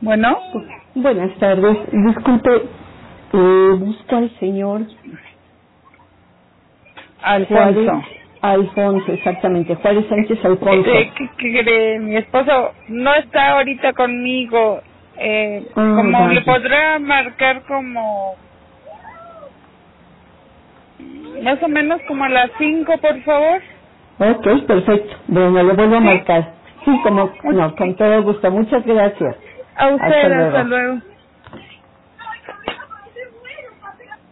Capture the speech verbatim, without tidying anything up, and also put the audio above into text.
Bueno, Buenas tardes. Disculpe, eh, busco al señor Alfonso. Juárez Alfonso, exactamente. Juárez Sánchez Alfonso. Eh, ¿qué, qué cree? Mi esposo no está ahorita conmigo. Eh, Ah, como vaya. le podrá marcar como más o menos como a las cinco, por favor. Ok, perfecto. Bueno, le vuelvo a Sí. marcar. Sí, como, no, Much- con todo gusto. Muchas gracias. A Hasta usted, hasta luego. luego.